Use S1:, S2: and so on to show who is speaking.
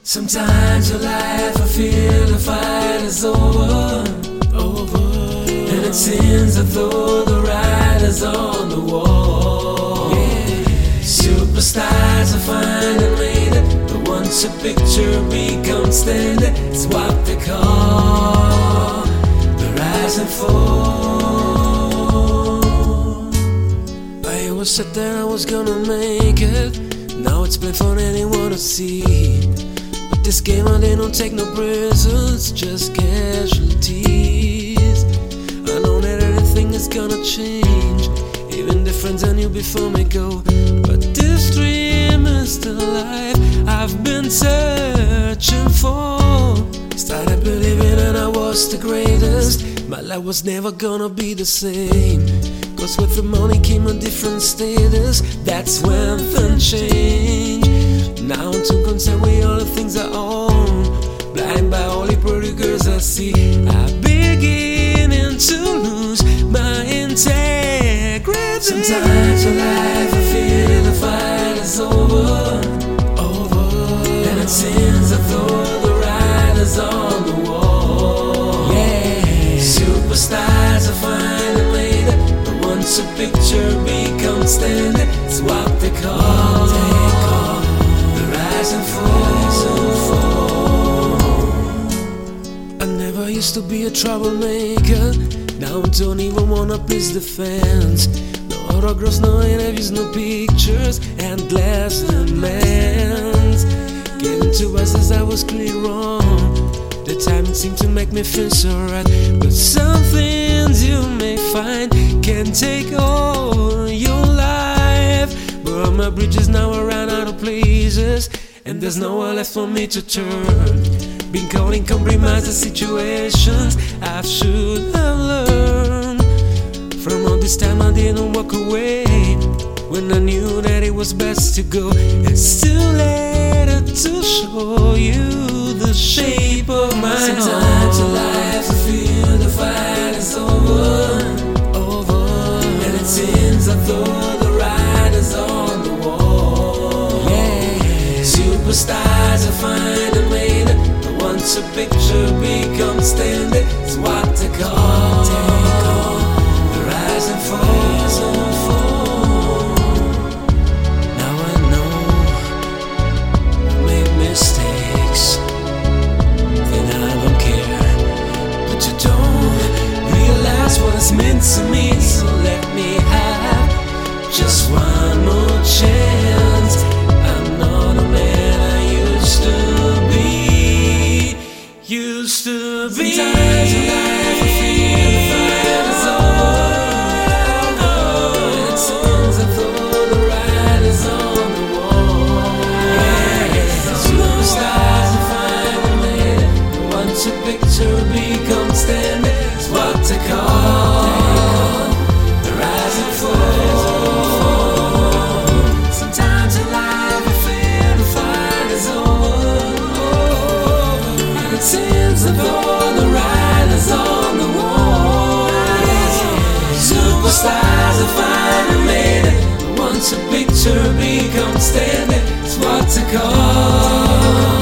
S1: Sometimes your life, I feel the fight is over, and it seems as though the writer's on the wall. Superstars are finally made it, but once a picture becomes standard, it's what they call the rise and fall. I always said that I was gonna make it, now it's plain for anyone to see. But this game, they don't take no prisoners, just casualties. I know that everything is gonna change, even the friends I knew before me go. But this dream is still alive, I've been searching for. Started believing that I was the greatest, my life was never gonna be the same. Cause with the money came a different status, that's when things changed. Now I'm too concerned with all the things I own, blind by all the pretty girls I see. I'm beginning to lose my integrity. Sometimes in life I feel the fight is over, and it seems as though the writer's on the wall. Superstars are finally made it, but once a picture becomes standard, it's what they call the rise and fall. I never used to be a troublemaker, now I don't even wanna please the fans. No autographs, no interviews, no pictures, endless demands. Getting to us as I was clearly wrong, the timing seemed to make me feel so right. But some things you may find can take all your life. But my bridges now are ran out of places, and there's nowhere left for me to turn. Been caught in compromised situations I should have learned. From all this time I didn't walk away, when I knew that it was best to go. It's too later to show you the shape of my heart. Sometimes in life I feel the fight is over, and it seems as though the writer's on the wall. Superstars are finally made it, but once a picture becomes standard, it's what they call the rise and fall. Now I know I made mistakes, then I don't care. But you don't realize what it's meant to me, so let me have just one more chance. I'm not a man I used to be. Sometimes in life I feel the fight is over, and it seems as though the writer's on the wall. Superstars are finally made it, but once a picture becomes standard, it's what they call the rise and fall. Sometimes in life I feel the fight is over, and it seems as though the writer's on the wall. Superstars are finally made it, but once a picture becomes standard, it's what they call